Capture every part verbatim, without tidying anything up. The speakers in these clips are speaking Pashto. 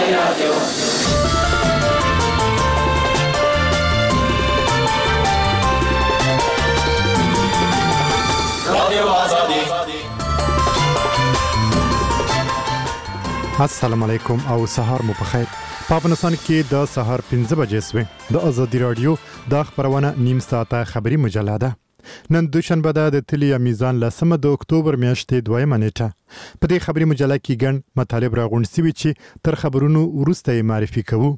رادیو رادیو آزادی. السلام علیکم او سهار مو په خیر. په افغانستان کې د سهار پنځه بجې سوې. د آزادي رادیو د خبرونه نیم ساعته خبری مجله ده. نن دوشنبه ده د تلی میزان لسمه د اکتوبر میاشتې دویمه نیټه. په دې خبری مجله کې ګڼ مطالب راغونډ شوي چې تر خبرونو وروسته یې معرفي کوو.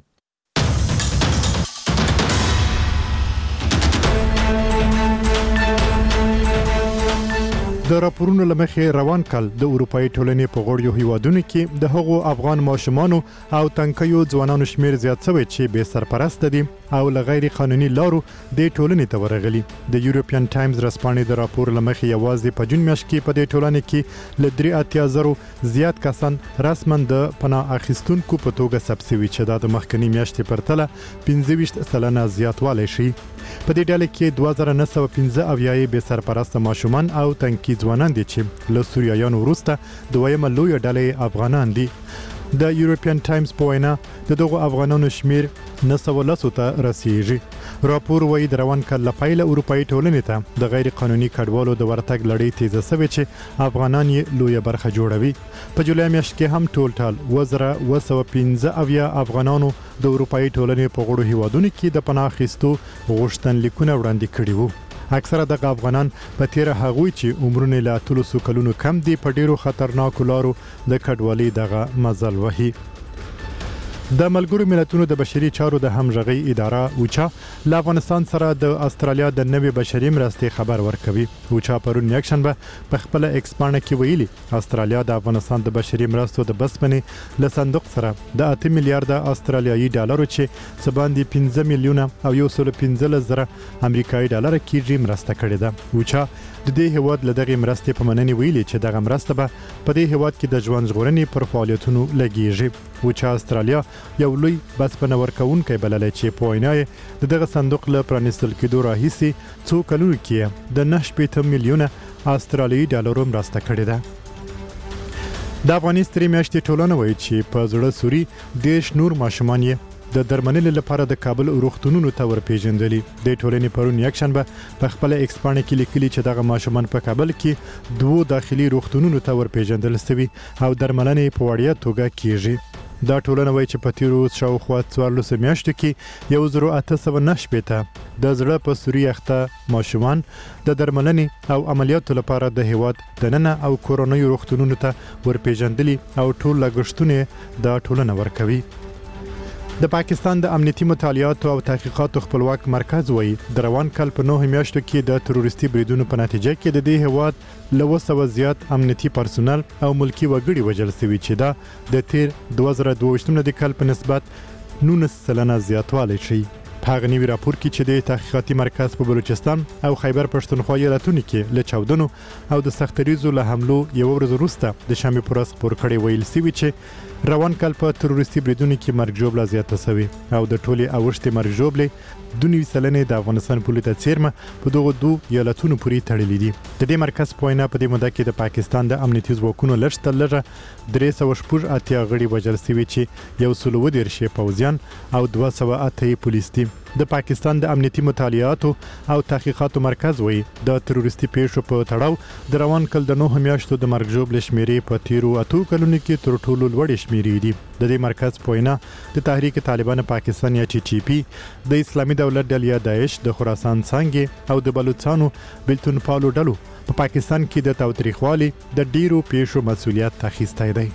د راپورونو لمخې روان کال د اروپאי ټولنې په غوړیو هیوادونو کې د هغو افغان ماشومانو او تنکیو ځوانانو شمیر زیات شوی چې بې سرپرست دي او لغیر قانوني لارو د ټولنې ته ورغلي. د یورپین ټایمز رسپانې د راپور لمخې یوازې په جون میاشت کې په دې ټولنې کې ل درې اتیا زرو زیات کسان رسمن د پناه اخیستونکو په توګه ثبت شوي چې د مخکنی میاشتې پرتله پنځه ویشت سلنه زیاتوالی شي. په دې ډله کې دوه زره نهه سوه پنځه اویا بې سرپرسته ماشومان او تنکي ځوانان دي چې له سوریایانو وروسته دویمه لویه ډله افغانان دي. د یورپین ټایمز په وینا د دغو افغانانو شمیر نهه سوه لس ته رسیږي. راپور وایي د روان کال له پیله اروپאי ټولنې ته د غیر قانوني کډوالو د ورتګ لړۍ تیزه شوې چې افغانان یې لویه برخه جوړوي. په جولای میاشت کې هم ټول ټال اوه زره اوه سوه پنځه اویا افغانانو د اروپאי ټولنې په غړو هیوادونو کې د پناه اخیستو غوښتنلیکونه وړاندې کړي وو. اکثره دغه افغانان په تیر هغوی چې عمرونه له اتلسو کلونو کم دي په ډیرو خطرناکو لارو د کډوالۍ دغه مزل وهي. د ملګرو ملتونو د بشري چارو د همغږي اداره اوچا له افغانستان سره د استرالیا د نوې بشري مرستې خبر ورکوي. اوچا پرون یکشنبه په خپل ایکس پاڼه کې ویلي استرالیا د افغانستان د بشري مرستو د بسپنې له صندوق سره د اته میلیارډ استرالیایي ډالر چې څه باندې پنځه میلیونه او یو سل پنځلس زره امریکایي ډالر کېږي مرسته کړې ده. اوچا د دې هیواد له دغه مرستې په مننې ویلي چې دغه مرسته به په دې هیواد کې د ژوند ژغورنې پر فعالیتونو لګیږي. اوچا استرالیا یو لوی بسپنه ورکوونکی بللی چې په وینا یې د دغه صندوق له پرانیستل کېدو راهیسې څو کلونو کې د نهه شپېته میلیونه استرالیایي ډالرو مرسته کړې ده. د افغاني سترې میاشتې ټولنه وایي چې په زړه سوري دېرش نور ماشومان یې د درملنې لپاره د کابل روغتونونو ته ورپېژندلي. د ټولنې پرون یکشنبه په خپل ایکس پاڼه کې لیکلي چې دغه ماشومان په کابل کې دوو داخلي روغتونونو ته ورپېژندل شوي او درملنې په وړیا توګه کیږي. دا ټولنه وایي چې په تیرو شاوخوا څوارلسو میاشتو کې یو زرو اته سوه نهه شپېته د زړه په سوري اخته ماشومان د درملنې او عملیاتو لپاره د هیواد دننه او کورنیو روغتونونو ته ورپېژندلي او ټول لګښتونه دا ټولنه ورکوي. د پاکستان د امنیتي مطالعاتو او تحقیقاتو خپلواک مرکز وایي د روان کال په نهه میاشتو کې د تروریستي بریدونو په نتیجه کې د دې هیواد له اوه سوه زیات امنیتي پرسونل او ملکی وګړي وژل شوي چې دا د تیر دوه زره دوه ویشتم د کال په نسبت نولس سلنه زیاتوالی شي. په هغه نوي راپور کې چې د تحقیقاتي مرکز په بلوچستان او خیبر پښتونخوا ایالتونو کې له چاودنو او د سختریزو له حملو یوه ورځ وروسته د شنبې په ورځ خپور کړی ویل شوي چې روان کال په تروریستي بریدونو کې مرګ ژوبله زیاته شوې او د ټولې اوښتې مرګ ژوبلې دوه نوي سلنې د افغانستان پولې ته څیرمه په دغو دوه ایالتونو پورې تړلي دي. د دې مرکز په وینا په دې موده کې د پاکستان د امنیتي ځواکونو لږ تر لږه درې سوه شپږ اتیا غړي وژل شوي چې یو سل اووه دېرش یې پوځیان او دوه سوه اته یې پولیس دي. د پاکستان د امنیتي مطالعاتو او تحقیقاتو مرکز وایي د تروریستي پیښو په تړاو د روان کال د نهه میاشتو د مرګ ژوبلې شمیرې په تیرو اتو کلونو کې تر ټولو لوړې شمیرې دي. د دې مرکز په وینا د تحریک طالبان پاکستان یا ټي ټي پی د اسلامي دولت ډلې یا داعش د خراسان څانګې او د بلوچستانو بلتون پالو ډلو په پاکستان کې د تاوتریخوالي د ډیرو پیښو مسؤلیت اخیستی دی.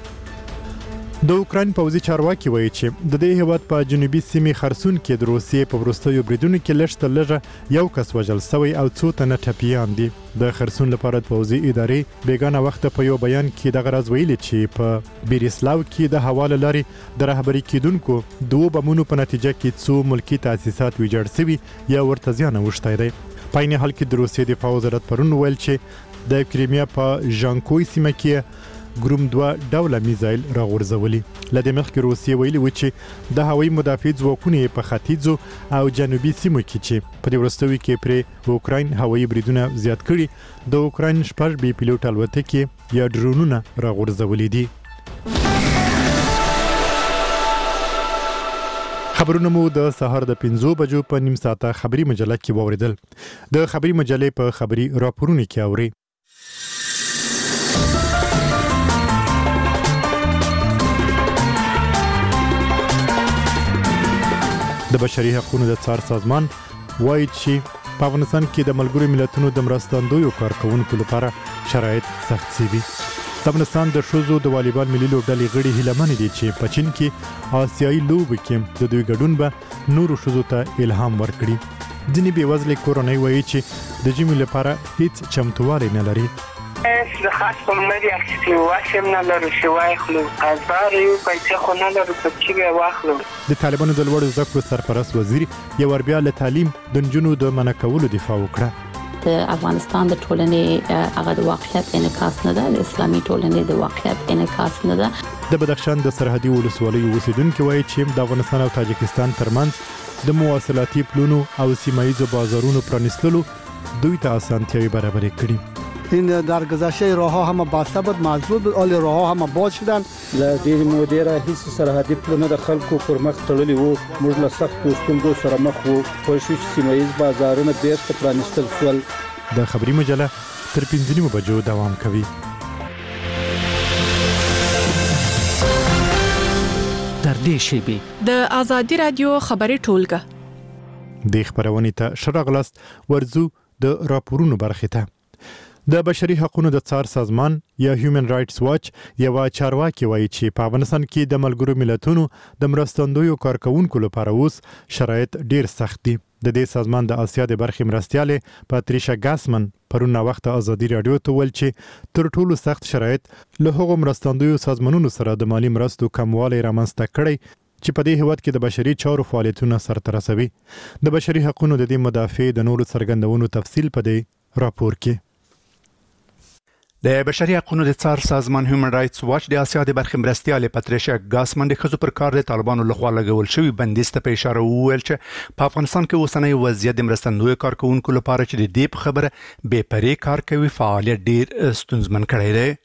د اوکراین پوځي چارواکي وایي چې د دې هیواد په جنوبي سیمې خرسون کې د روسیې په وروستیو بریدونو کې لږ تر لږه یو کس وژل شوی او څو تنه ټپیان دي. د خرسون لپاره د پوځي ادارې بیګانه وخت په یو بیان کې دغه راز ویلي چې په بیریسلاو کې د هوا له لارې د رهبري کېدونکو دوو بمونو په نتیجه کې څو ملکي تاسیسات ویجاړ شوي یا ورته زیان اوښتی دی. په عین حال کې د روسیې دفاع وزارت پرون ویل چې د کریمیا په ژانکوی سیمه کې ګروم دوه ډوله میزایل راغورځولي. له دې مخکې روسیې ویلي و چې د هوایي مدافع ځواکونه یې په ختیځو او جنوبي سیمو کې چې په دې وروستیو کې پرې اوکراین هوایي بریدونه زیات کړي د اوکراین شپږ بې پیلوټ الوتکې یا ډرونونه راغورځولي دي. خبرونه مو د سهار د پنځو بجو په نیم ساعته خبري مجله کې واوریدل. د خبري مجلې په خبري راپورونو کې اوري. د بشري حقوقو د څار سازمان وایي چې په افغانستان کې د ملګرو ملتونو د مرستندویو کارکونکو لپاره شرایط سخت شوي. د افغانستان د ښځو د والیبال ملي لوبډلې غړي هیله دي چې په چین کې آسیایي لوبو کې د دوی ګډون به نورو ښځو ته الهام ورکړي. ځینې بېوزلې کورنۍ وایي چې د ژمي لپاره هیڅ چمتووالی نه لري. خاص په مری اخیستي واشم نه لرو شوای خلو ازبار یو پیسې خو نه لرو په چې به واخلو. د طالبانو د لوړو زده کړو سرپرست وزیر یو ور بیا له تعلیم د نجونو د منع کولو دفاع وکړه. د افغانستان د ټولنې هغه د واقعیت انعکاس نه ده، د اسلامي ټولنې د واقعیت انعکاس نه ده. د بدخشان د سرحدي ولسوالیو اوسیدونکو وایي چې د افغانستان او تاجکستان ترمنځ د مواصلاتي پلونو او سیمایي بازارونو پرانیستلو دوی ته اسانتیاوی برابر کړي. این در گذشته راه ها همه بسته بود، مجبور بود آل راه ها همه باز شدن. له دې مودې را هیڅ سرحدي پلونه د خلکو پر مخ تړلي وو. موږ له سختو ستونزو سره مخ وو. په شوش سیمایي بازارونه بیرته پرانیستل شول. د خبري مجله تر پنځه نیمو بجو دوام کوي. در دې شیبي د آزادي رادیو خبري ټولګه د خبرونې ته شراغلاست ورزو د راپورونو برخه ته. د بشري حقوقو د څار سازمان یا هیومن رائټس واچ یو چارواکي وایي چې په افغانستان کې د ملګرو ملتونو د مرستندویو کارکونکو لپاره اوس شرایط ډیر سخت دي. د دې سازمان د آسیا د برخې مرستیاله پاتریشا ګاسمن پرونه وخت ازادي رادیو ته ویل چې تر ټولو سخت شرایط له هغو مرستندویو سازمانونو سره د مالی مرستو کموالی رامنځته کړي چې په دې هیواد کې د بشري چارو فعالیتونه سرته رسوي. د بشري حقوقو د دې مدافع د نورو څرګندونو تفصیل په دې راپور کې. د بشري حقوقو د څار سازمان هیومن رائټس واچ د آسیا د برخې مرستیاله پاتریشا ګاسمن د خزو پر کار د طالبانو لخوا لګول شوی بندیز ته په اشاره وویل چې په افغانستان کې اوسنۍ وضعیت د مرستندوی کارکونکو لپاره چې د دې په خبره بې پرې کار کوي فعالیت ډیر ستونزمن کړی دی.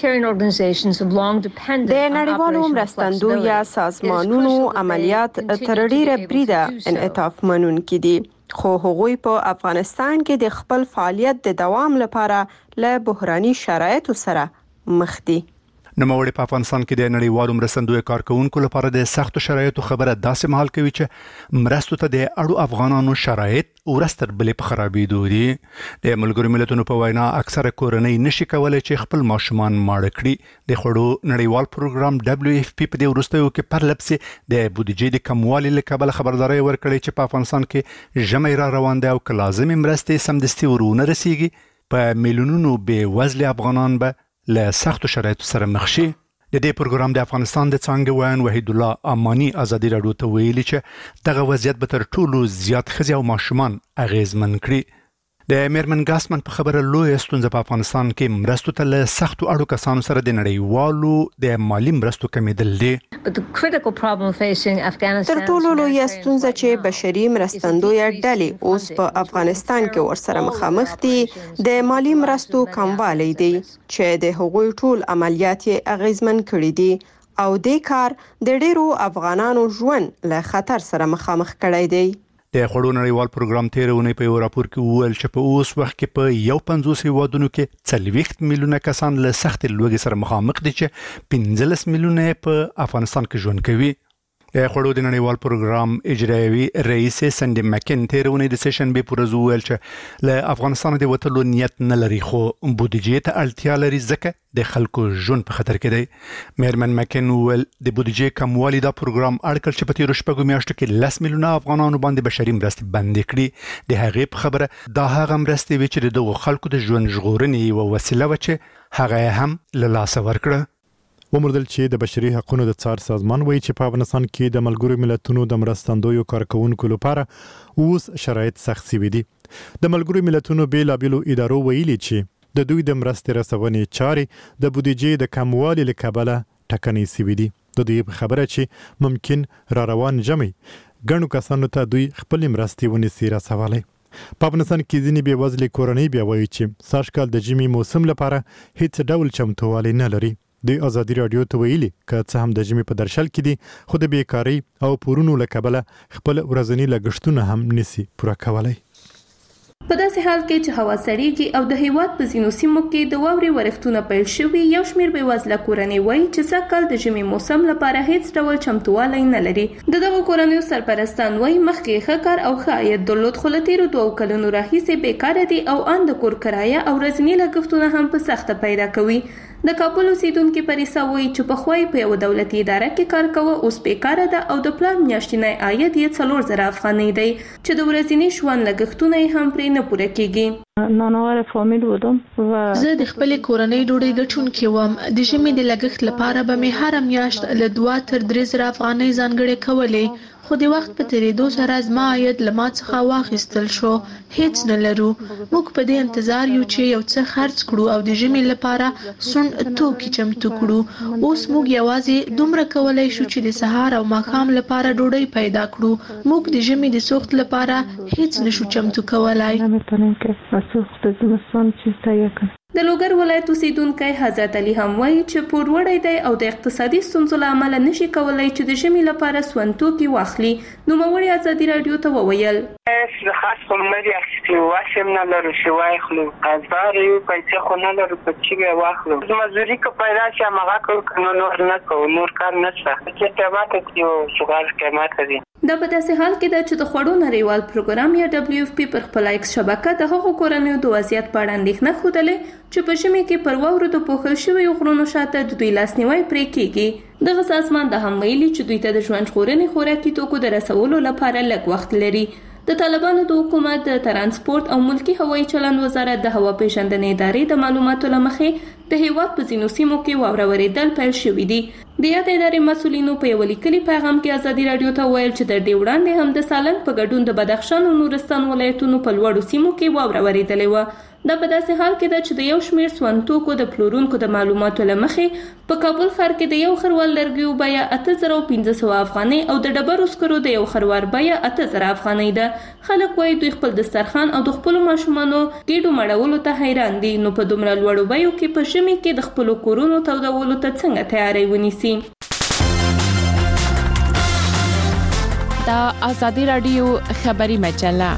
د نړیوالو مرستندوی یا سازمانونو عملیات تر ډیره بریده انعطاف منونکي دي، خو هغوی په افغانستان کې د خپل فعالیت د دوام لپاره له بحراني شرایطو سره مخ دي. نوموړي په افغانستان کې د نړیوالو مرستندوی کارکونکو لپاره د سختو شرایطو خبره داسې مهال کوي چې مرستو ته د اړو افغانانو شرایط ورستر بلې په خرابېدو دي. د ملګرو ملتونو په وینا اکثره کورنۍ نشي کولای چې خپل ماشومان ماړه کړي. د خوړو نړیوال پروګرام دبليو اف پی په دې وروستیو کې پرلپسې د بودیجې د کموالي له کبله خبرداري ورکړې چې په افغانستان کې ژمی را روان دی او که لازمي مرستې سمدستي ورونه رسیږي په میلیونونو بې وزله افغانان به له سختو شرایطو سره مخ شي. د دې پروګرام د افغانستان د څانګې ویان وحید الله امانی ازادي رادیو ته ویلي چې دغه وضعیت به تر ټولو زیات ښځې او ماشومان اغیزمن کړي. د میرمن ګاسمن په خبره لوی ستونزه په افغانستان کې مرستو ته له سختو اړو کسانو سره د نړیوالو د مالی مرستو کمیدل دي. تر ټولو لوی ستونزه چې بشري مرستندوی ډلې اوس په افغانستان کې ورسره مخامخ دي د مالی مرستو کموالی دی چې د هغوی ټول عملیات یې اغیزمن کړي دي او د کار د ډیرو افغانانو ژوند له خطر سره مخامخ کړی دی. د خوړو نړیوال پروګرام تیرونه په یو راپور کې وویل چې په اوس وخت کې په یو پنځوس هیوادونو کې څلوېښت میلیونه کسان له سخت لوږې سره مخامخ دي چې پنځلس میلیونه په افغانستان کې ژوند کوي. د خوړو د نړیوال پروګرام اجرایوي رئیس سندي مکن تیرونه د سیشن به پرز ویل چې له افغانستان د وټلو نیت نه لري خو بودیجې ته اړتیا لري ځکه د خلکو ژوند په خطر کې دی. میرمن مکن ویل د بودیجې کموالی دا پروګرام اړکل چې په تیرو شپږو میاشتو کې لس میلیونه افغانانو باندې بشري مرستې بندې کړي. د هغې په خبره دا هغه مرستې وي چې دغه خلکو د ژوند ژغورنې یوه وسیله وه چې هغه هم له لاسه ورکړه. ومردل چې د بشري حقوقو د څار سازمان وایي چې په افغانستان کې د ملګرو ملتونو د مرستندویو کارکونکو لپاره اوس شرایط سخت شوي دي. د ملګرو ملتونو بیلابیلو ادارو ویلي چې د دوی د مرستې رسونې چارې د بودیجې د کموالي له کبله ټکنۍ شوي دي. د دوی په خبره چې ممکن را روان ژمی ګڼو کسانو ته دوی خپل مرستې ونیسي رسولی. په افغانستان کې ځینې بېوزلې کورنۍ بیا وایي چې سږ کال د ژمي موسم لپاره هیڅ ډول چمتووالی نه لري. د ازادي رادیو ته ویلي ک څه هم د جمی په درشل کې دي خو د بیکاری او پورونو لکبله خپل ورځنی لګښتونه هم نسی پوره کولای. په داسې حال کې چې هوا سړیږي او د هیواد په ځینو سیمو کې د واورې ورښتونه پیل شوي، یو شمېر بېوزله کورنۍ وایي چې سږکال د ژمي موسم لپاره هیڅ ډول چمتووالی نه لري. د دغو کورنیو سرپرستان وایي مخکې ښه کار او ښه عاید درلود، خو له تېرو دوو کلونو راهیسې بیکاره دي او ان د کور کرایه او ورځني لګښتونه هم په سخته پیدا کوي. د کابل اوسیدونکي پریسا وایي چې پخوای په یو دولتي اداره کې کار کوه، اوس بیکاره ده او د پلان میاشتنی عاید یې څلور زره افغانۍ دی چې د ورځني ژوند لګښتونه یې هم پرې نه پوره کیږي. نانوار فامیل بودم و زه د خپلې کورنۍ ډوډۍ ګټونکې وم. د ژمي د لګښت لپاره به مې هره میاشت له دوه تر درې زره افغانۍ ځانګړې کولې، خو د وخت په تیریدو سره زما عاید له ما څخه واخیستل شو. هیڅ نه لرو. موږ په دې انتظار یو چې یو څه خرڅ کړو او د ژمي لپاره سون توکي چمتو کړو. اوس موږ یوازې دومره کولای شو چې د سهار او ماښام لپاره ډوډۍ پیدا کړو. موږ د ژمي د سوخت لپاره هیڅ نشو چمتو کولای. د لوګر ولایت اوسیدونکی حضرت علي هم وایي چې پور وړی دی او د اقتصادي ستونزو له امله نشي کولای چې د ژمي لپاره سون توکي واخلي. نوموړي ازادي رادیو ته وویل خاص خلمدی اخیستی واشم نلرو شی واخلو قزبار یو پیسې خو نلرو په چی به واخلو. مزدوري که پیدا شي هغه کول کنه نور نه کوو، نور کار نشته چې تباته کیو شغال قیمت دي. دا په داسې حال کې ده چې د خوړو نړیوال پروګرام یا دبلیو اف پی پر خپل ایکس شبکه د هغو کورنیو د وضعیت په اړه اندېښنه ښودلې چې په ژمي کې پر واورو د پوښل شویو غرونو شاته د دوی لاسنیوی پرې کیږي. دغه سازمان د هم ویلي چې دوی ته د ژوند ژغورنې خوراکي توکو د رسولو لپاره لږ وخت لري. د طالبانو د حکومت د ترانسپورت او ملکی هوایي چلند وزارت د هوا پیژندنې ادارې د معلوماتو له مخې د هیواد په ځینو سیمو کې واوره ورېدل پیل شوي دي. د یادې ادارې مسؤلینو په یو لیکلي پیغام کې ازادي رادیو ته ویل چې تر دې وړاندې هم د سالنګ په ګډون د بدخشان او نورستان ولایتونو په لوړو سیمو کې واوره ورېدلې وه. دا په داسې حال کې ده چې د یو شمېر سون توکو د پلورونکو د معلوماتو له مخې په کابل ښار کې د یو خروار لرګیو بیه اته زره او پنځه سوه افغانۍ او د ډبرو سکرو د یو خروار بیه اته زره افغانۍ ده. خلک وایي دوی خپل دسترخوان او د خپلو ماشومانو ګېډو مړولو ته حیران دي، نو په دومره لوړو بیو کې په ژمي کې د خپلو کورونو تودولو ته څنګه تیاری ونیسي. دا ازادي رادیو خبري مجله.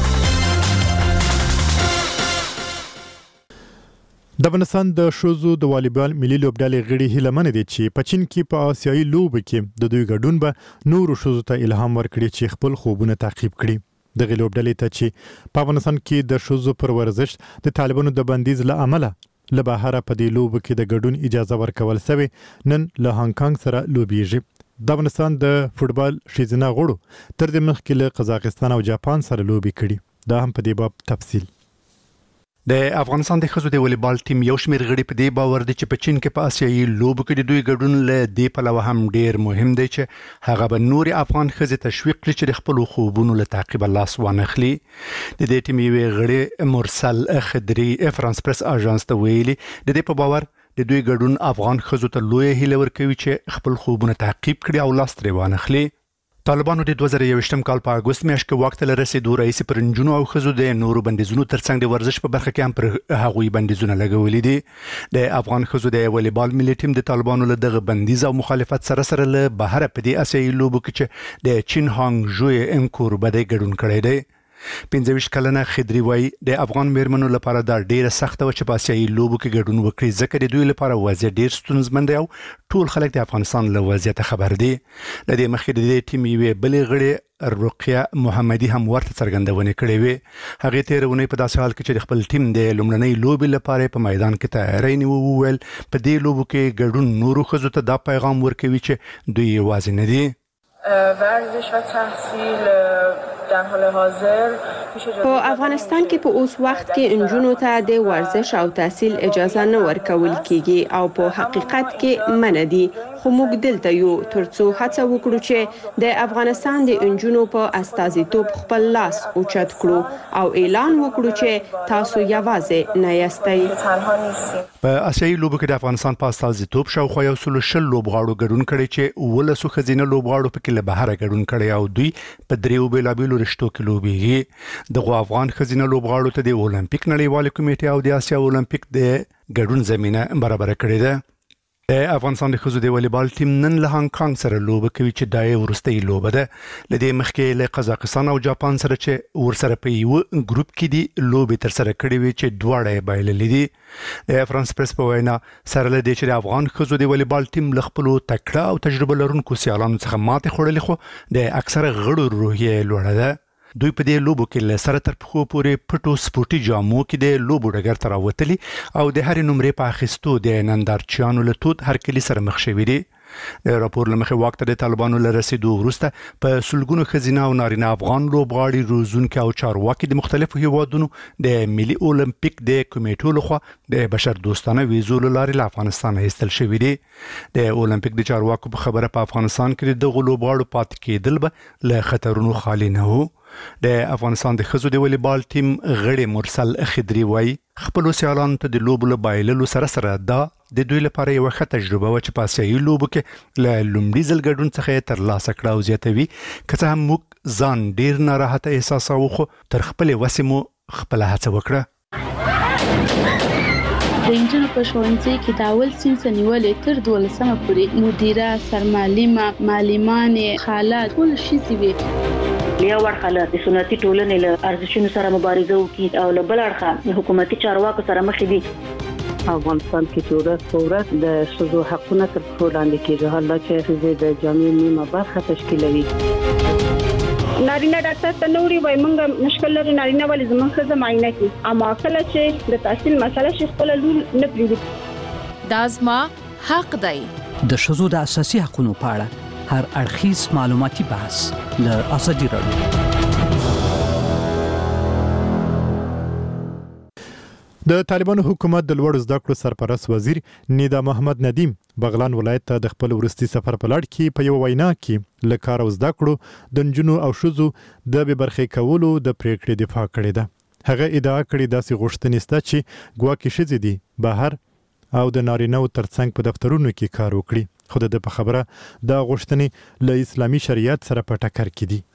د افغانستان د ښځو د والیبال ملي لوبډلې غړي هیله منې دي چې په چین کې په آسیایي لوبو کې د دوی ګډون به نورو ښځو ته الهام ورکړي چې خپل خوبونه تعقیب کړي. دغه لوبډلې ته چې په افغانستان کې د ښځو پر ورزش د طالبانو د بندیز له امله له بهره په دې لوبو کې د ګډون اجازه ورکول شوې، نن له هانګ کانګ سره لوبېږي. د افغانستان د فوټبال ښځینه غړو تر دې مخکې له قزاقستان او جاپان سره لوبې کړي. دا هم په دې باب تفصیل. د افغانستان د ښځو د والیبال ټیم یو شمېر غړي په دې باور دي چې په چین کې په آسیایي لوبو کې د دوی ګډون له دې پلوه هم ډیر مهم دی چې هغه به نورې افغان ښځې تشویق کړي چې د خپلو خوبونو له تعقیبه لاس وانخلي. د دې ټیم یوې غړي مرسل خدري فرانس پریس اژانس ته ویلي د دې په باور د دوی ګډون افغان ښځو ته لویه هیله ورکوي چې خپل خوبونه تعقیب کړي او لاس ترې وانخلي. طالبانو د دوه زره یوویشتم کال په اګوست میاشت کې واک ته له رسېدو راهیسې پر نجونو او ښځو د نورو بندیزونو ترڅنګ د ورزش په برخه کې هم پر هغوی بندیزونه لګولي دي. د افغان ښځو د والیبال ملي ټیم د طالبانو له دغه بندیز او مخالفت سره سره له بهره په دې آسیایي لوبو کې چې د چین هانګ ژوی انکور به ګډون کړی دی. پنځه ویشت کلنه خدري وایي د افغان میرمنو لپاره دا ډیره سخته وه چې په آسیایي لوبو کې ګډون وکړي، ځکه د دوی لپاره وضعیت ډیر ستونزمن دی او ټول خلک د افغانستان له وضعیته خبر دي. له دې مخکې د دې ټیم یوې بلې غړې رقیه محمدي هم ورته څرګندونې کړې وې. هغې تېره اونۍ په داسې حال کې چې د خپل ټیم د لومړنۍ لوبې لپاره په میدان کې تیاری نیوه وویل په دې لوبو کې ګډون نورو ښځو ته دا پیغام ورکوي چې دوی یوازې نه دي. ورزش و تحصیل در حال حاضر په افغانستان کې په اوس وخت کې انجونو ته د ورزش او تحصیل اجازه نه ورکول کیږي او په حقیقت کې منع دي، خو موږ دلته یو ترڅو هڅه وکړو چې د افغانستان د انجونو په استازیتوب خپل لاس اوچت کړو او اعلان وکړو چې تاسو یوازې نه یاستئ. په آسیایي لوبو کې د افغانستان په استازیتوب شاوخوا یو سل شل لوبغاړو ګډون کړی چې ولسو ښځینه لوبغاړو پکې له بهره ګډون کړی او دوی په دریو بېلابېلو رشتو کې لوبېږي. دغه افغان ښځینه لوبغاړو ته د اولمپیک نړیوالې کمیټې او د اسیا اولمپیک د ګډون زمینه برابر کړې ده. افغانستان د ښځو د والیبال ټیم نن له هانګ کانګ سره لوبه کوي چې دا یې وروستۍ لوبه ده. له دې مخکې له قزاقستان او جاپان سره چې ورسره په یو ګروپ کې دي لوبې ترسره کړې وي چې دواړه یې بایللې دي. د فرانس پریس په وینا سره له دې چې د افغان ښځو د والیبال ټیم له خپلو تکړه او تجربه لرونکو سیالانو څخه ماتې خوړلې، خو د اکثره غړو روحیه لوړه ده. دوی په دې لوبو کې له سره تر پښو پورې پټو سپورټي جامو کې د لوبو ډګر ته راوتلي او د هرې نمرې په اخیستو د نندارچیانو له تود هرکلي سره مخ شوي دي. د راپور له مخې واک ته د طالبانو له رسېدو وروسته په سلګونو ښځینه او نارینه افغان لوبغاړي، روزونکي او چارواکي د مختلفو هیوادونو د ملي اولمپیک د کمیټو لخوا د بشر دوستانه ویزو له لارې له افغانستانه ایستل شوي دي. د اولمپیک د چارواکو په خبره په افغانستان کې د دغو لوبغاړو پاتې کېدل به له خطرونو خالي نه وو. د افغانستان د ښځو د والیبال ټیم غړي مرسل خضري وایي خپلو سیالانو ته د لوبو له بایللو سره سره دا د دوی لپاره یوه ښه تجربه وه چې په اسیایي لوبو کې له لومړي ځل ګډون څخه یې ترلاسه کړه او زیاتوي که څه هم موږ ځان ډېر ناراحته احساسوو خو تر خپلې وسې مو خپله هڅه وکړه. د انجونو په ښوونځي کې د اول صنف نیولې تر دولسمه پورې مدیره، سرمعلمه، معلمانې، خاله ټول ښځې وې. له یو اړخه له سنتي ټولنې له ارزښتونو سره مبارزه وکړي او له بل اړخه حکومتي چارواکو سره مخ دي. افغانستان کې چې ورځ په ورځ د ښځو حقونه تر پښو لاندې کېږي، حالا چې ښځې د جامعې نیمه برخه تشکیلوي. نارینه ډاکټر ته نو وړي وای موږ مشکل لري نارینه ولې زموږ ښځه معاینه کوي، اما کله چې د تحصیل مسله شي خپل لور نه پریږدي. دا زما حق دی. د ښځو د اساسي حقوقو په اړه هر اړخیز معلوماتي بحث له ازادي راډیو. د طالبانو حکومت د لوړ زده کړو سرپرست وزیر نیدا محمد ندیم بغلان ولایت ته د خپل ورستي سفر په لړ کې په یو وینا کې له کار او زده کړو د نجونو او ښځو د بې برخې کولو د پریکړې دفاع کړې ده. هغه ادعا کړې داسې غوښتنې شته چې ګواکې ښځې دي بهر او د نارینه‌و ترڅنګ په دفترونو کې کار وکړي، خو د په خبره دا غوښتنې له اسلامي شریعت سره په ټکر کې دي.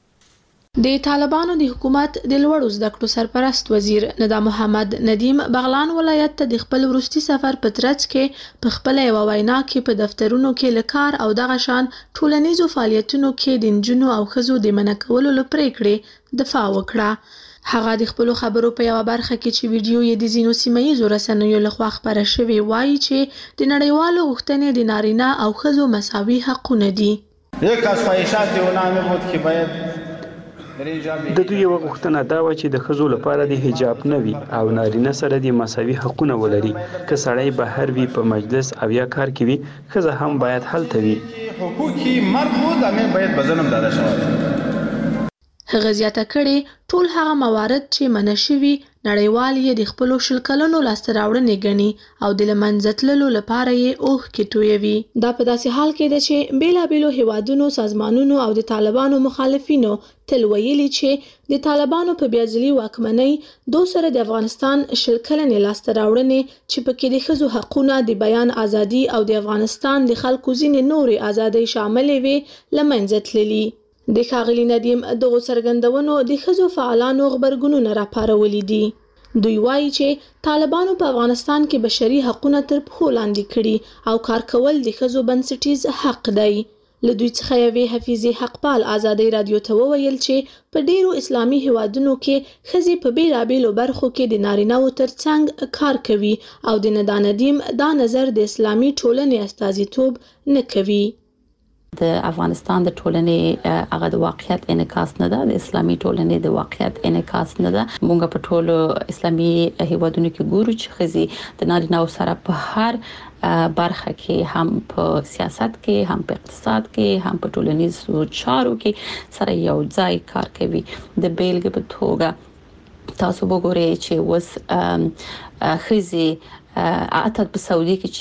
د طالبانو د حکومت د لوړو زده کړو سرپرست وزیر ندا محمد ندیم بغلان ولایت ته د خپل وروستي سفر په ترڅ کې په خپل یو وینا کې په دفترونو کې لکار او دغه شان ټولنیزو فعالیتونو کې د نجونو او ښځو د منع کولو لپاره پریکړې دفاع وکړه. هغه د خپل خبرو په یو برخه کې چې ویډیو یې د زینو سیمایي رسنیو لخوا خبره شوې وایي چې د نړیوالو غوښتنې د نارینه او ښځو مساوي حقونه دي. یک از خواهشات اونها بود که باید د دوی یو غوښتنه دا و چې د ښځو لپاره د حجاب نه وي او نارینه سره د مساوي حقونه ولري. که سړی بهر وي په مجلس او یا کار کې وي، ښځه هم باید هلته وي. حقوقي مرد بود همین باید به ظلم داده شود. هغه زیاته کړې ټول هغه موارد چې منع شوي نړیوال یې د خپلو شل کلونو لاسته راوړنې ګڼي او د له منځه تللو لپاره یې اوښکې تویوي. دا په داسې حال کې ده چې بېلابېلو هیوادونو، سازمانونو او د طالبانو مخالفینو تل ویلي چې د طالبانو په بیا ځلي واکمنۍ دو سره د افغانستان شل کلنې لاسته راوړنې چې پکې د ښځو حقونه، د بیان ازادي او د افغانستان د خلکو ځینې نورې ازادۍ شاملې وې له منځه تللي. د ښاغلي ندیم دغو څرګندونو د ښځو فعالانو غبرګونونه راپارولي دي. دوی وایي چې طالبانو په افغانستان کې بشري حقونه تر پښو لاندې کړي او کار کول د ښځو بنسټیز حق دی. له دوی څخه یوې حفیظې حقپال ازادۍ رادیو ته وویل چې په ډیرو اسلامي هیوادونو کې ښځې په بیلابیلو برخو کې د نارینه‌وو ترڅنګ کار کوي او د ندا ندیم دا نظر د اسلامي ټولنې استازیتوب نه کوي. د افغانستان د ټولنې هغه د واقعیت انعکاس نه ده، د اسلامي ټولنې د واقعیت انعکاس نه ده. موږ په ټولو اسلامي هیوادونو کې ګورو چې ښځې د نارینه‌و سره په هر برخه کې، هم په سیاست کې، هم په اقتصاد کې، هم په ټولنیزو چارو کې سره یو ځای کار کوي. د بیلګې په توګه تاسو وګورئ چې اوس ښځې اته په سعودي کې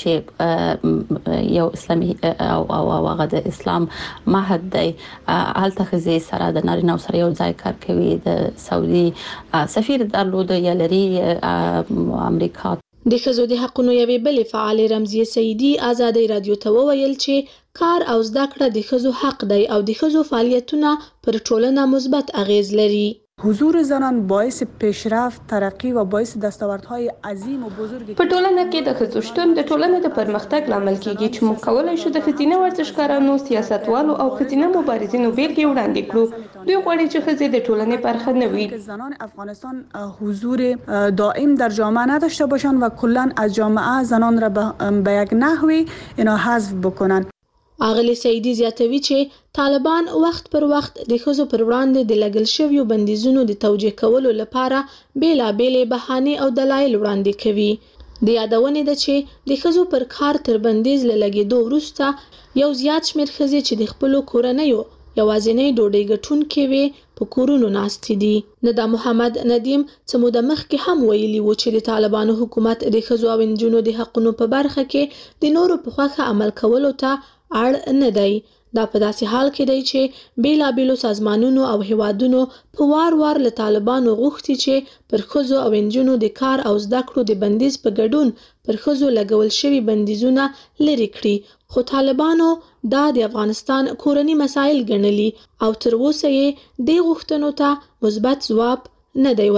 چې یو اسلامي او او هغه د اسلام معهد دی، هلته ښځې سره د نارینه سره یو ځای کار کوي. د سعودي سفیر درلوده یا لري امریکا. د ښځو د حقونو یوې بلې فعالې رمزیه سیدي ازادۍ رادیو ته وویل چې کار او زده کړه د ښځو حق دی او د ښځو فعالیتونه پر ټولنه مثبت اغیز لري. حضور زنان باعث پیشرفت، ترقی و باعث دستاوردهای عظیم و بزرگی په ټولنه کې د ښځو شتون د ټولنې د پرمختګ لامل کیږي چې موږ کولای شو د ښځینه ورزشکارانو، سیاستوالو او ښځینه مبارزینو بیلګې وړاندې کړو. دوی غواړي چې ښځې د ټولنې برخه نه وي. زنان افغانستان حضور دائم در جامعه نداشته باشند و کلا از جامعه زنان را به یک نحوی اینا حذف بکنن. اغلی سعیدی زیاتوي چې طالبان وخت پر وخت د ښځو پر وړاندې د لګل شویو بندیزونو د توجیه کولو لپاره بیلابېلې بهانې او دلایل وړاندې کوي. د یادونې ده چې د ښځو پر کار تر بندیز له لګېدو وروسته یو زیات شمېر ښځې چې د خپلو کورنیو یوازینۍ ډوډۍ ګټونکې وې په کورونو ناستې دي. ندا محمد ندیم څه موده مخکې هم ویلي و چې د طالبانو حکومت د ښځو او نجونو د حقونو په برخه کې د نورو په خوښه عمل کولو ته اړ نه دی. دا په داسې حال کې دی چې بیلابېلو سازمانونو او هیوادونو په وار وار له طالبانو غوښتي چې پر ښځو او نجونو د کار او زده کړو د بندیز په ګډون پر ښځو لګول شوي بندیزونه لرې کړي، خو طالبانو دا د افغانستان کورني مسایل ګڼلي او تر اوسه یې دې غوښتنو ته مثبت ځواب نه دی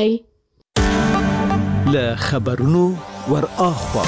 ورکړی. له خبرونو ور اخوا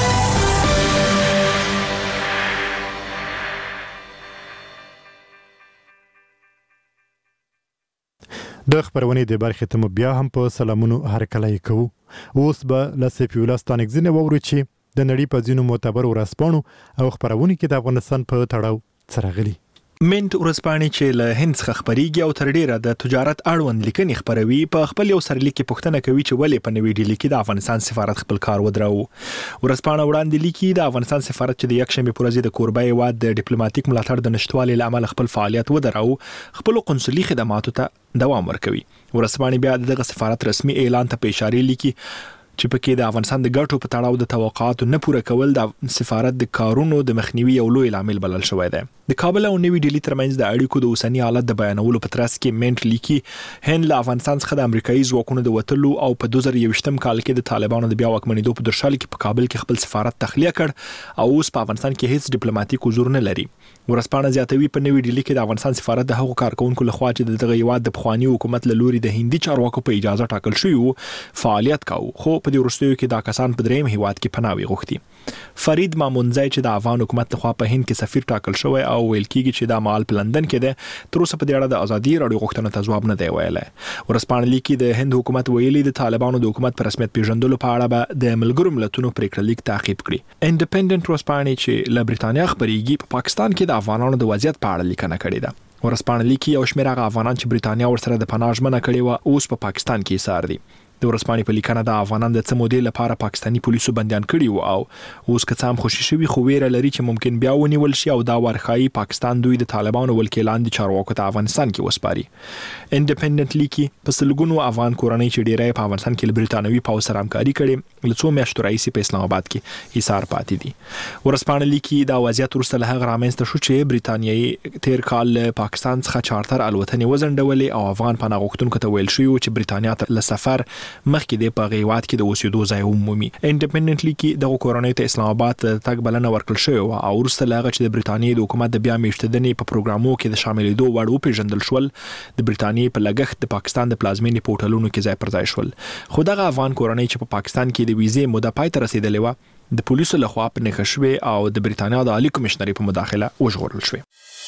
د خبرونې د برخې ته مو بیا هم په سلامونو هرکلی کوو. اوس به له سیفي الله ستانکزي واورو چې د نړۍ په ځینو معتبرو ورځپاڼو او خبرونو کې د افغانستان په تړاو څه راغلي. منټ ورځپاڼې چې له هند څخه خبريږي او تر ډیره د تجارت اړوند لیکنې خبروي په خپل یو سرلیک کې پوښتنه کوي چې ولې په نوې ډیلي کې د افغانستان سفارت خپل کار ودراو. ورځپاڼه وړاندې لیکي د افغانستان سفارت چې د یکشنبه پر ورځ د کوربه هیواد د ډیپلوماټیک ملاتړ د نشټوالي لامل خپل فعالیت ودراو، خپل قنصلي خدماتو ته دوام ورکوي. ورځپاڼه بیا دغه سفارت رسمي اعلان ته په اشاره لیکي چې پکې د افغانستان د ګټو په تړاو د توقعاتو نه پوره کول د سفارت د کارونو د مخنیوي یو لوی لامل بلل شوی دی. د کابل او نوې ډیلي ترمنځ د اړیکو د اوسنی حالت د بیانولو په ترڅ کې منټ لیکي هند له افغانستان څخه د امریکایي ځواکونو د وټلو او په دوه زره یوویشتم کال کې د طالبانو د بیا واکمنېدو په درشل کې په کابل کې خپل سفارت تخلیه کړ او اوس په افغانستان کې هیڅ ډیپلوماټیک حضور نه لري. ورځپاڼه زیاتوي په نوې ډیلي کې د افغانستان سفارت د هغو کارکونکو لخوا چې دغه هیواد د پخوانی حکومت له لوري د هندي چارواکو په اجازه ټاکل شوی وو فعالیت کاوه، خو په دې وروستیو کې دا کسان په دریم هیواد کې پناه غوښتي. فرید مامونځای چې د افغان حکومت لخوا په هند کې سفیر ټاکل شوی او ویل کېږي چې دا مال په لندن کې ده، تر اوسه په دې اړه د ازادي راډیو غوښتنو ته ځواب نه دی ویلی. ورځپاڼه لیکي د هند حکومت ویلي د طالبانو د حکومت په رسمیت پیژندلو په اړه به د ملګرو ملتونو پریکړه لیک تعقیب کړي. انډیپندنت ورځپاڼه چې له برېټانیا خبريږي په پاکستان کې د افغانانو د وضعیت په اړه لیکنه کړې ده. ورځپاڼه لیکي یو شمېر هغه افغانان چې برېټانیا ورسره د پناه ژمنه کړې وه اوس په پاکستان کې ایسار دي. د ورځپاڼې په لیکنه د افغانان د څه مودې لپاره پاکستاني پولیسو بندیان کړي وو او اوس که څه هم خوشي شوي خو ویره لري چې ممکن بیا ونیول شي او دا ورخایي پاکستان دوی د طالبانو ولکېلان د چارواکو ته افغانستان کې وسپاري. انډیپندنت لیکي په سلګونو افغان کورنۍ چې ډیری په افغانستان کې له برېټانوي پوځ سره همکاري کړې له څو میاشتو راهیسې په اسلام آباد کې ایسار پاتې دي. ورځپاڼه لیکي دا وضعیت وروسته له هغه رامنځته شو چې برېټانیایي تیر کال له پاکستان څخه چارتر الوتنې وځنډولې او افغان پناه غوښتونکو ته ویل شوي و چې برېټانیا ته له سفر مخکې د په هیواد کې د اوسېدو ځای ومومي. انډیپندنت لیکي دغه کورنۍ ته اسلام آباد تګ بلنه ورکړل شوې وه او وروسته له هغه چې د برېټانیې د حکومت د بیا میشتېدنې په پروګرامونو کې د شاملېدو وړ وپېژندل شول، د برېټانیې په لګښت د پاکستان د پلازمېنې په هوټلونو کې ځای پر ځای شول. خو دغه افغان کورنۍ چې په پاکستان کې د ویزې موده پای ته رسېدلې وه د پولیسو لخوا په نښه شوې او د برېټانیا د عالي کمشنرۍ په مداخله وژغورل شوې.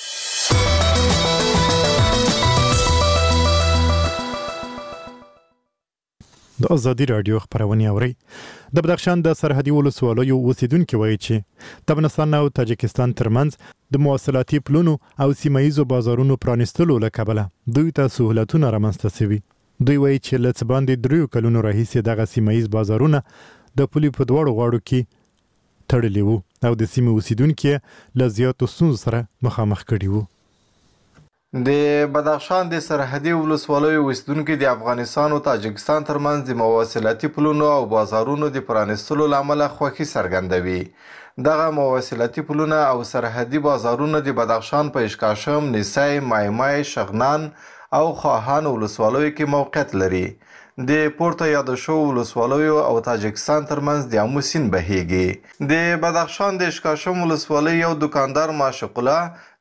د ازادي راډیو خبرونه اوري. د بدخشان د سرحدي ولسوالیو اوسیدونکو وایي چې د افغانستان او تاجکستان ترمنځ د مواصلاتي پلونو او سیمایي بازارونو پرانیستلو له کبله دوی ته سہولتونه رامنځته شوي. دوی وایي چې له څه باندې دریو کلونو راهیسې دغه سیمایي بازارونه د پولي په دواړو غاړو کې تړلي وو او د سیمې اوسیدونکو له زیاتو ستونزو سره مخامخ کړي وو. د بدخشان د سرحدي ولسوالیو اوسیدونکو د افغانستان او تاجکستان ترمنځ د مواصلاتي پلونو او بازارونو د پرانیستلو له امله خوښي څرګندوي. دغه مواصلاتي پلونه او سرحدي بازارونه د بدخشان په اشکاشم، نیسي، مایمای، شغنان او خواهان ولسوالیو کې موقعیت لري. د پورته یاد شو ولسوالیو او تاجکستان ترمنځ د امو سیند بهیږي. د بدخشان د اشکاشم ولسوالۍ یو دکاندار معشوق الله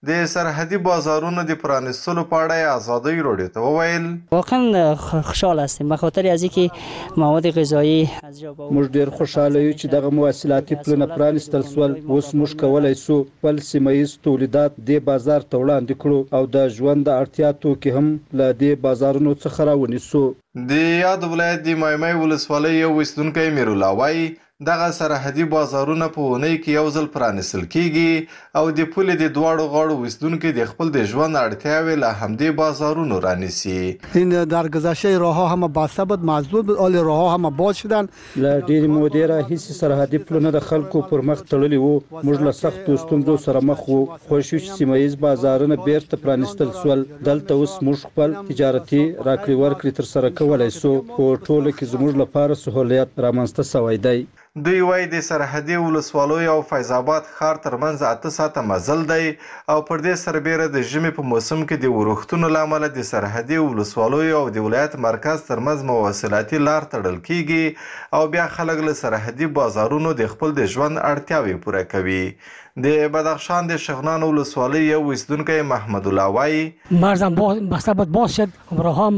د سرحدي بازارونو د پرانیستلو په اړه ازادۍ راډیو ته وویل واقعا خوشحال هستیم به خاطر از اینکه مواد غذایی از جا موږ ډیر خوشاله یو چې دغه مواصلاتي پلونه پرانیستل سول. اوس موږ کولای شو خپل سیمایي تولیدات د بازار ته وړاندې کړو او د ژوند د اړتیا توکي هم له دې بازارونو څخه راونیسو. د یاد ولایت د مایمای ولسوالۍ یو اوسیدونکی میرالله وایي دغه سرحدي بازارونه په اونۍ کې یو ځل پرانیستل کیږي او د پولې د دواړو غاړو اوسیدونکي د خپل د ژوند اړتیاوې له همدې بازارونو رانیسي. این در گذشته راهها همه بسته بود، محدود بود، حال راهها همه باز شدن. له ډېرې مودې راهیسې سرحدي پلونه د خلکو پر مخ تړلي وو. موږ له سختو ستونزو سره مخ وو. خوښ یو چې سیمه ییز بازارونه بیرته پرانیستل سول. دلته اوس موږ خپل تجارتي راکړې ورکړې ترسره کولی سو. په ټوله کې زموږ لپاره سهولیت رامنځته سوی دی. دوی وایي د سرحدي ولسوالیو او فیض آباد ښار ترمنځ اته ساعته مزل دی او پر دې سربیره د ژمي په موسم کې د ورښتونو له امله د سرحدي ولسوالیو او د ولایت مرکز ترمنځ مواصلاتي لار تړل کیږي او بیا خلک له سرحدي بازارونو د خپل د ژوند اړتیاوې پوره کوي. د بدخشان د شغنان ولسوالۍ یو اوسیدونکی محمد الله وایي مرزم بسته بود باز شد راهم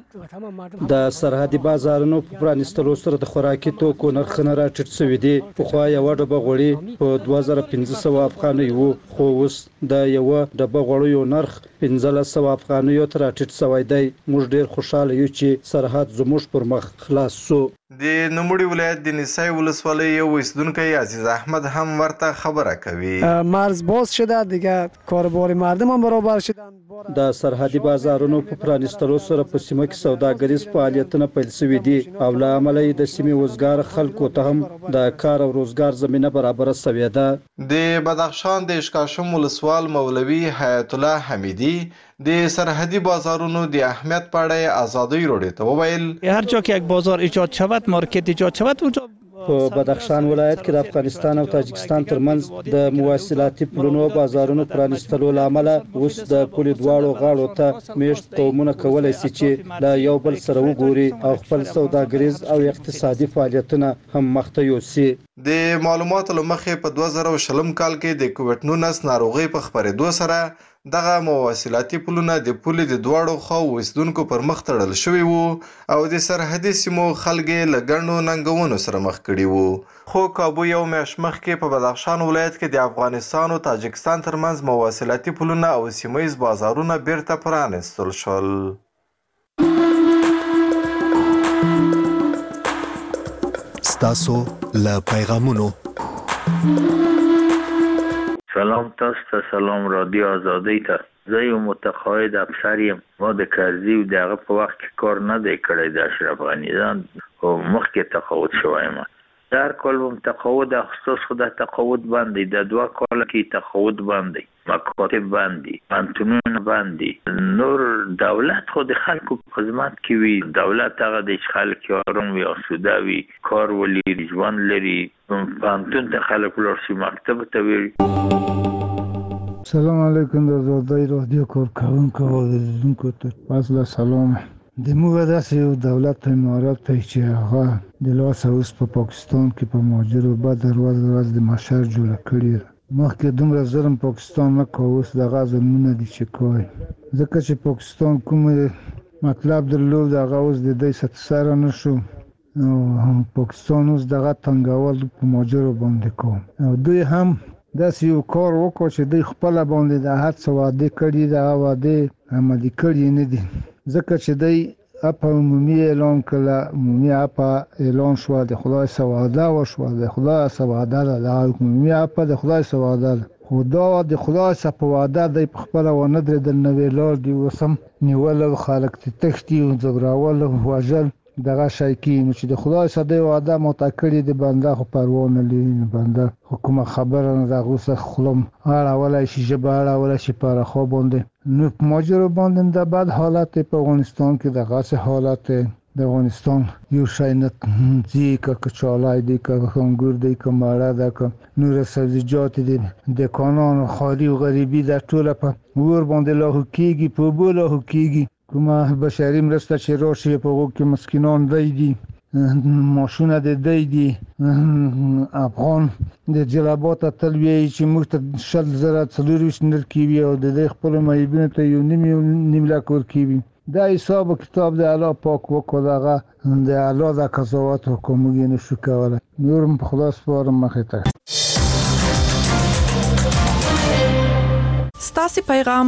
د سرحدي بازارونو په پرانیستلو سره د خوراکي توکو نرخونه راټیټ شوي دي. پخوا یوه ډبه غوړي په دوه زره پنځه سوه افغانۍ وو، خو اوس د یوه ډبه غوړیو نرخ پنځلس سوه افغانیو ته راټیټ شوی دی. موږ ډېر خوشحاله یو چې سرحد زموږ پر مخ خلاص شو. د نوموړي ولایت د نیسای ولسوالۍ یو اوسیدونکی عزیز احمد هم ورته خبره کوي. مرز باز شده دیگه، کاربار مردم هم برابر شدن. د سرحدي بازارونو په پرانیستلو سره په سیمه کې سوداګریز فعالیتونه پیل شوي دي او له امله یې د سیمې وزګار خلکو ته هم د کار او روزګار زمینه برابره شوې ده. د بدخشان د اشکاشم ولسوال مولوي حیات الله حمیدي د سرحدی بازارونو د اهمیت په اړه ازادۍ راډیو ته وویل هر جا که یک بازار ایجاد شود، مارکت ایجاد شود، اونجا په بدخشان ولایت کې د افغانستان او تاجکستان ترمنځ د مواصلاتي پلونو بازارونو پرانیستلو له امله اوس د پولې دواړو غاړو ته میشت قومونه کولی شي چې له یو بل سره وګوري او خپل سوداګریز او اقتصادي فعالیتونه هم مخته یوسي. د معلوماتو له مخې په دوه زره شلم کال کې د کووډ نولس ناروغۍ په خپرېدو سره دغه مواصلاتي پلونه د پولې د دواړو خواو اوسیدونکو پر مخ تړل شوي وو او د سرحدي سیمو خلک یې له ګڼو ننګونو سره مخ کړي وو. خو کابو یو میاشت مخکې په بدخشان ولایت کې د افغانستان او تاجکستان ترمنځ مواصلاتي پلونه او سیمه ییز بازارونه بیرته پرانیستل شول. ستاسو له پیغامونو سلام تاسو ته، سلام رادیو آزادۍ ته. زه یو متقاعد افسر یم. ما د کرزي او د هغه په وخت کې کار نه دی کړی د اشرف غني ځان خو مخکې تقاعد شوی یم. د هر کال به م تقاعد اخیسته خو د تقاعد بند دی. د دوه کاله کې تقاعد بند دی، مکاتب بند دي، پوهنتونونه بند دي. نور دولت خو د خلکو په خدمت کې وي. دولت هغه دی چې خلک یې آرام وي، اسوده وي، کار ولري، ژوند لري. پوهنتون ته خلک ولاړ شي، مکتب ته وي. سلام علیکم د آزادۍ رادیو کارکوونکو او اوریدونکو ته فضل سلام. د موږ داسې یو دولت امارات دی چې هغه د لاسه اوس په پاکستان کې په مهاجرو بد ورځ ورځ د محشر جوړه کړې ده. مخکې دومره ظلم پاکستان نه کوه، اوس دغه ظلمونه دي چې کوي. ځکه چې پاکستان کوم مطلب درلود هغه اوس د دوی سره نه شو او پاکستان اوس دغه تنګول په مهاجرو باندې کوي او دوی هم داسې یو کار وکړو چې دوی خپله باندې د هر څه وعدې کړي دي، هغه وعدې عملي کړي نه دي. ځکه چې دوی اپا عمومي اعلان کړه، عمومي اپا اعلان شوه، د خدای څه وعده وشوه، د خدای څه وعده ده، د عمومي اپا د خدای څه وعده ده. خو دا د خدای څه په وعده دوی په خپله ونه درېدل، نوې لار دي اوس هم نیول او خلک ترې تښتي او ځورول او وژل دغه شی کېږي. نو چې د خدای څه دوی وعده ماته کړې د بنده خو پروا نه لري. بنده خو کومه خبره نه د هغو څخه خوله اړولی شي، ژبه اړولی شي په هره خوا باندې. نو په مهاجرو باندې د بد حالت په افغانستان کې دغسې حالت د افغانستان یو شی نه ځي، که کچالای دی، که انګور دی، که مړه ده، که نور سبزیجات دي. دکانان خواري او غریبي دا ټوله په اور باندې لاهو کېږي، په اوبو لاهو کېږي. کومه بشري مرسته چې راشي په هغو کې مسکینان دی دي ماشونه د دی دی افغان د جلبات تلوي چې موږ ته شل زره څلور نر کیوي او د خپل مېبینه ته یو نیم نیم لاک ور کیوي دا حساب کتاب د الله پاک وکړه د الله د قضاوت حکم یې نشو کولای نورم په خلاص فورم مخه ته ستاسو پیغام